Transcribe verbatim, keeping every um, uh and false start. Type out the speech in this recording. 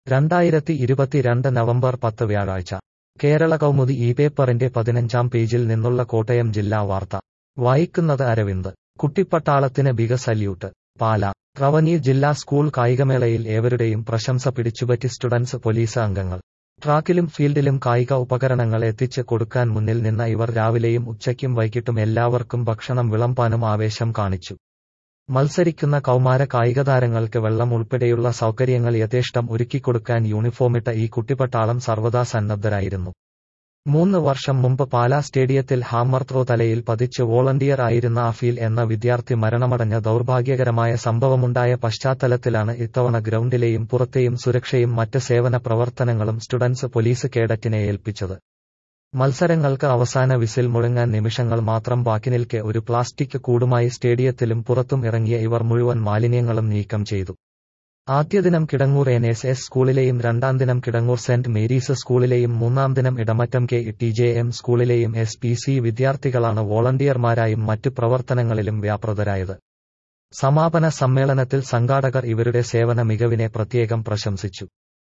രണ്ടായിരത്തി ഇരുപത്തിരണ്ട് നവംബർ പത്ത് വ്യാഴാഴ്ച കേരള കൗമുദി ഈ പേപ്പറിന്റെ പതിനഞ്ചാം പേജിൽ നിന്നുള്ള കോട്ടയം ജില്ലാ വാർത്ത വായിക്കുന്നത് അരവിന്ദ്. കുട്ടിപ്പട്ടാളത്തിന് ബിഗ് സല്യൂട്ട്. പാലാ. റവന്യൂ ജില്ലാ സ്കൂൾ കായികമേളയിൽ ഏവരുടെയും പ്രശംസ പിടിച്ചുപറ്റി സ്റ്റുഡൻസ് പോലീസ് അംഗങ്ങൾ. ട്രാക്കിലും ഫീൽഡിലും കായിക ഉപകരണങ്ങൾ എത്തിച്ച് കൊടുക്കാൻ മുന്നിൽ നിന്ന ഇവർ രാവിലെയും ഉച്ചയ്ക്കും വൈകിട്ടും എല്ലാവർക്കും ഭക്ഷണം വിളമ്പാനും ആവേശം കാണിച്ചു. മത്സരിക്കുന്ന കൗമാര കായികതാരങ്ങൾക്ക് വെള്ളം ഉൾപ്പെടെയുള്ള സൗകര്യങ്ങൾ യഥേഷ്ടം ഒരുക്കിക്കൊടുക്കാൻ യൂണിഫോമിട്ട ഈ കുട്ടിപ്പട്ടാളം സർവദാ സന്നദ്ധരായിരുന്നു. മൂന്ന് വർഷം മുമ്പ് പാലാ സ്റ്റേഡിയത്തിൽ ഹാമർ ത്രോ തലയിൽ പതിച്ച് വോളണ്ടിയർ ആയിരുന്ന അഫീൽ എന്ന വിദ്യാർത്ഥി മരണമടഞ്ഞ ദൗർഭാഗ്യകരമായ സംഭവമുണ്ടായ പശ്ചാത്തലത്തിലാണ് ഇത്തവണ ഗ്രൗണ്ടിലെയും പുറത്തെയും സുരക്ഷയും മറ്റ് സേവന പ്രവർത്തനങ്ങളും സ്റ്റുഡൻസ് പോലീസ് കേഡറ്റിനെ ഏൽപ്പിച്ചത്. മത്സരങ്ങൾക്ക് അവസാന വിസിൽ മുഴങ്ങാൻ നിമിഷങ്ങൾ മാത്രം ബാക്കി നിൽക്കെ ഒരു പ്ലാസ്റ്റിക് കൂടുമായി സ്റ്റേഡിയത്തിലും പുറത്തും ഇറങ്ങിയ ഇവർ മുഴുവൻ മാലിന്യങ്ങളും നീക്കം ചെയ്തു. ആദ്യദിനം കിടങ്ങൂർ എൻ എസ് എസ് സ്കൂളിലെയും രണ്ടാം ദിനം കിടങ്ങൂർ സെന്റ് മേരീസ് സ്കൂളിലെയും മൂന്നാം ദിനം Edamattam K T J M സ്കൂളിലെയും എസ് പി സി വിദ്യാർത്ഥികളാണ് വോളണ്ടിയർമാരായും മറ്റു പ്രവർത്തനങ്ങളിലും വ്യാപൃതരായത്. സമാപന സമ്മേളനത്തിൽ സംഘാടകർ ഇവരുടെ സേവന മികവിനെ പ്രത്യേകം പ്രശംസിച്ചു.